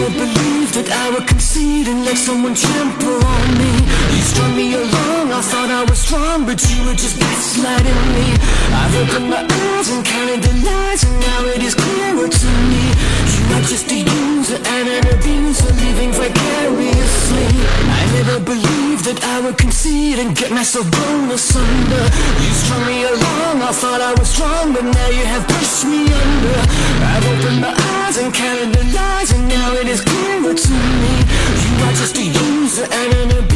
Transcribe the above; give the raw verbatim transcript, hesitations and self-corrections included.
never believed that I would concede and let someone trample on me. You strung me along, I thought I was wrong, but you were just gaslighting me. I've opened my eyes and counted the lies, and now it is clearer to me. You are just a user and an abuser, living vicariously. I never believed that I would concede and get myself blown asunder. You strung me along, I thought I was wrong, but now you have pushed me under. I've opened my eyes and counted the lies, and now it is clearer to me. You are just a user and an abuser,